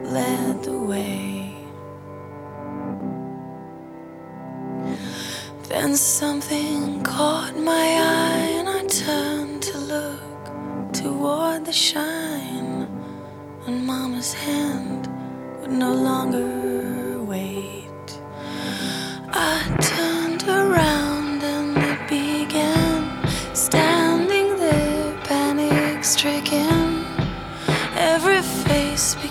led the way. Then something caught my eye and I turned to look toward the shine, and Mama's hand would no longer wait. I turned